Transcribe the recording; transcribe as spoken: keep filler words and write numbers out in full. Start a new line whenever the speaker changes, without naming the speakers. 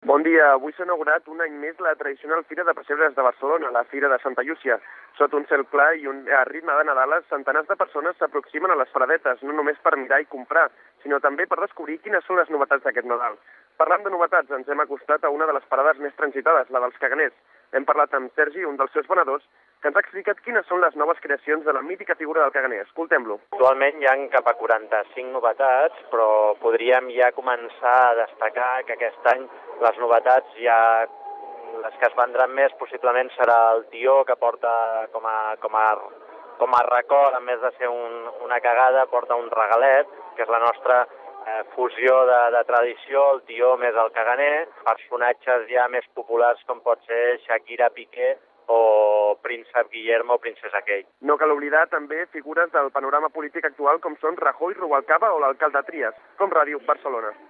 Bon dia. Avui s'ha inaugurat un any més la tradicional Fira de Pessebres de Barcelona, la Fira de Santa Llúcia. Sota un cel clar i un ritme de Nadales, centenars de persones s'aproximen a les paradetes, no només per mirar i comprar, sinó també per descobrir quines són les novetats d'aquest Nadal. Parlant de novetats, ens hem acostat a una de les parades més transitades, la dels caganers. Hem parlat amb Sergi, un dels seus venedors, que ens ha explicat quines són les noves creacions de la mítica figura del caganer. Escoltem-lo.
Actualment hi ha cap a quaranta-cinc novetats, però podríem ja començar a destacar que aquest any les novetats ja, les que es vendran més, possiblement serà el tió, que porta com a, com a, com a record, a més de ser un, una cagada, porta un regalet, que és la nostra eh, fusió de, de tradició, el tió més el caganer, personatges ja més populars com pot ser Shakira, Piqué o príncep Guillermo o princesa Kate.
No cal oblidar també figures del panorama polític actual com són Rajoy, Rubalcaba o l'alcalde Trias, com Ràdio Barcelona.